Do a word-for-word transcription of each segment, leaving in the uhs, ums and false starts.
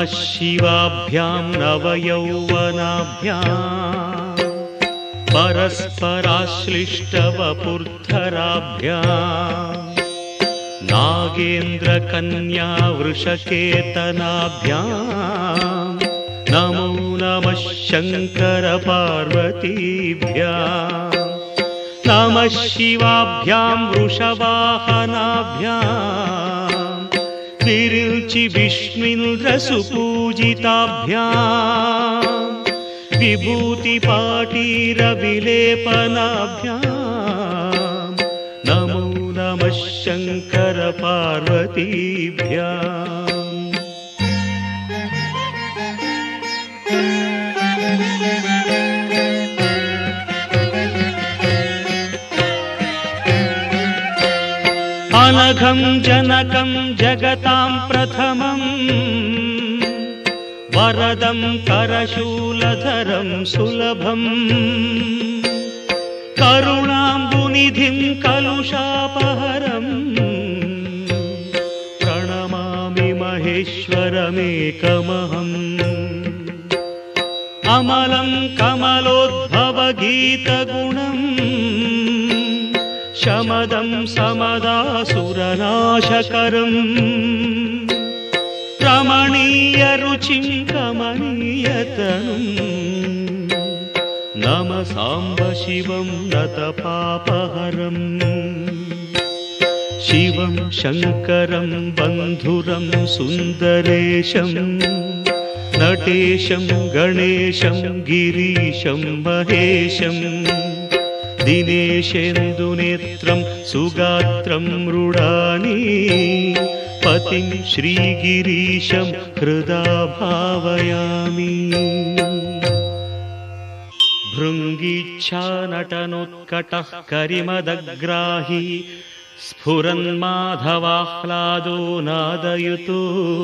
नमः शिवाभ्यां नवयौवनाभ्यां परस्पराश्लिष्टवपुर्धराभ्यां नागेन्द्रकन्या वृषकेतनाभ्यां नमो नमः शङ्करपार्वतीभ्यां नमः शिवाभ्यां वृषवाहनाभ्यां विरिञ्चि विष्णुन्द्रसुपूजिताभ्यां विभूतिपाटीरविलेपनाभ्यां नमो नमः शङ्करपार्वतीभ्याम्। अनघं जनकं जगतां प्रथमं वरदं करशूलधरं सुलभं करुणाम्बुनिधिं कलुषापहरं प्रणमामि महेश्वरमेकमहम्। अमलं कमलोद्भवगीतगुणं शमदं समदासुरनाशकरं रमणीयरुचिं कमनीयतनुं नमः साम्ब शिवं नतपापहरं। शिवं शङ्करं बन्धुरं सुन्दरेशं नटेशं गणेशं गिरीशं महेशं दिनेशेन्दुनेत्रं सुगात्रं मृडानी पतिं श्रीगिरीशं हृदा भावयामि। भृङ्गीच्छानटनोत्कटः करिमदग्राही स्फुरन्माधवाह्लादो नादयुतो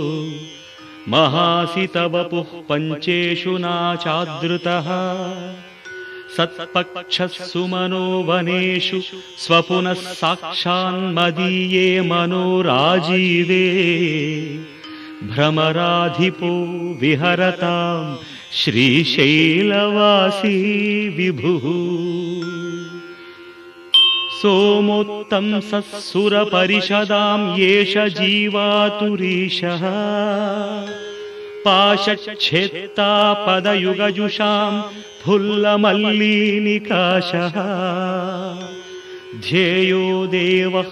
महासितवपुः पञ्चेषु नाचादृतः सत्पक्षः सुमनो वनेषु स्वपुनः साक्षान्मदीये मनोराजीवे भ्रमराधिपो विहरतां श्रीशैलवासी विभुः। सोमोत्तंसः सुरपरिषदां येष जीवातुरीशः पाशच्छेत्ता पदयुगजुषां फुल्लमल्लीनिकाशः ध्येयो देवः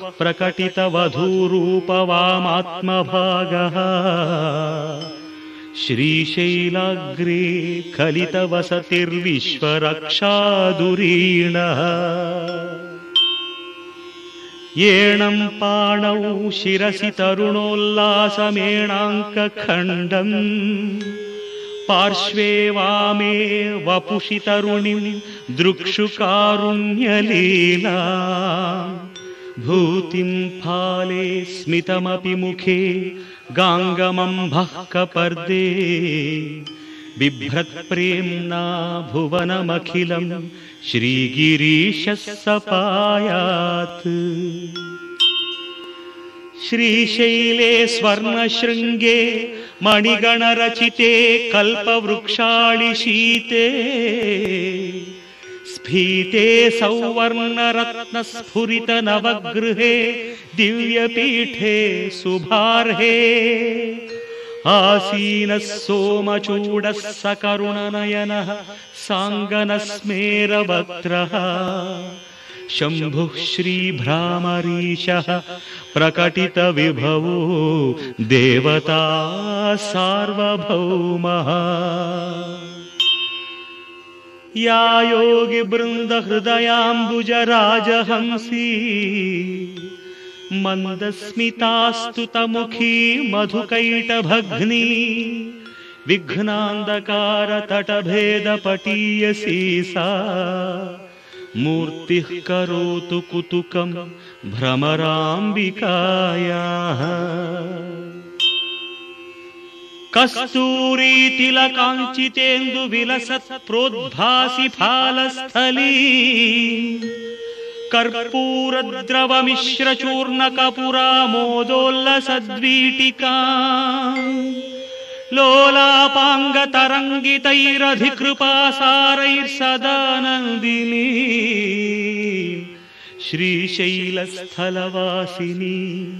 प्रकटितवधूरूपवामात्मभागः श्रीशैलाग्रे कलितवसतिर्विश्वरक्षादुरीणः। येणं पाणौ शिरसि तरुणोल्लासमेणाङ्कखण्डम् पार्श्वे वामे वपुषि तरुणीं दृक्षुकारुण्यलीला भूतिं फाले स्मितमपि मुखे गाङ्गमम्भः कपर्दे बिभ्रत्प्रेम्णा भुवनमखिलं श्रीगिरीशः सपायात्। श्रीशैले स्वर्णशृङ्गे मणिगणरचिते कल्पवृक्षाळिशीते स्फीते सौवर्णरत्नस्फुरितनवगृहे दिव्यपीठे शुभार्हे आसीनः सोमचूडः सकरुणनयनः साङ्गनस्मेरवक्त्रः शम्भुः श्रीभ्रामरीशः प्रकटितविभवो देवता सार्वभौमः। या योगिवृन्दहृदयाम्बुजराजहंसी मन्दस्मितास्तुतमुखी मधुकैटभग्नी विघ्नान्धकारतटभेदपटीयसी सा मूर्तिः करोतु कुतुकं भ्रमराम्बिकायाः। कस्तूरीतिलकाञ्चितेन्दुविलसत् प्रोद्भासि फालस्थली कर्पूरद्रवमिश्रचूर्णकपुरामोदोल्लसद्वीटिका लोलापाङ्गतरङ्गितैरधिकृपासारैर्सदानन्दिनी श्रीशैलस्थलवासिनी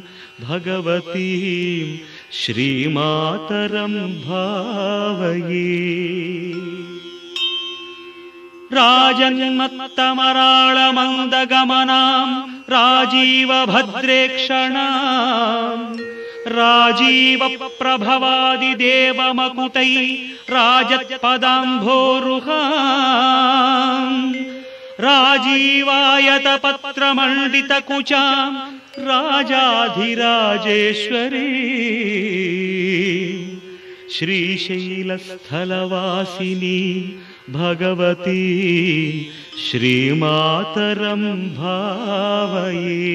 भगवतीं श्रीमातरं भावये। राजन्मत्तमराळमन्दगमनां राजीवभद्रेक्षणां राजीवप्रभवादिदेवमकुटै राजत्पदाम्भोरुहां राजीवायतपत्रमण्डितकुचां राजाधिराजेश्वरी श्रीशैलस्थलवासिनी भगवती श्रीमातरं भावये।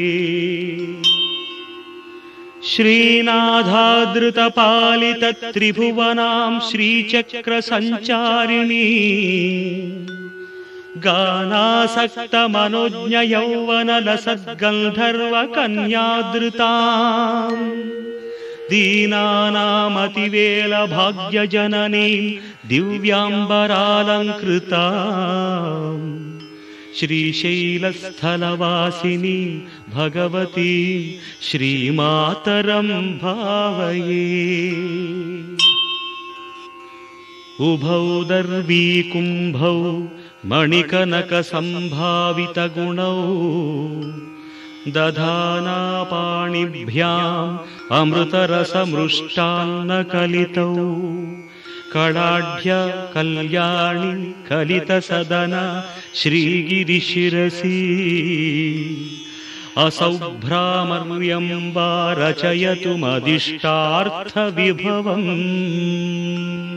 श्रीनाथादृतपालितत्रिभुवनां श्रीचक्रसञ्चारिणी गानासक्तमनोज्ञयौवनलसद्गन्धर्वकन्यादृतां दीनानामतिवेलभाग्यजननीं दिव्याम्बरालङ्कृतां श्रीशैलस्थलवासिनी भगवती श्रीमातरं भावये। उभौ दर्वीकुम्भौ मणिकनकसम्भावितगुणौ दधानापाणिभ्याम् अमृतरसमृष्टान्नकलितौ कडाढ्य कल्याणि कलितसदन श्रीगिरिशिरसि असौ भ्रामर्यम्बा रचयतु मदिष्टार्थविभवम्।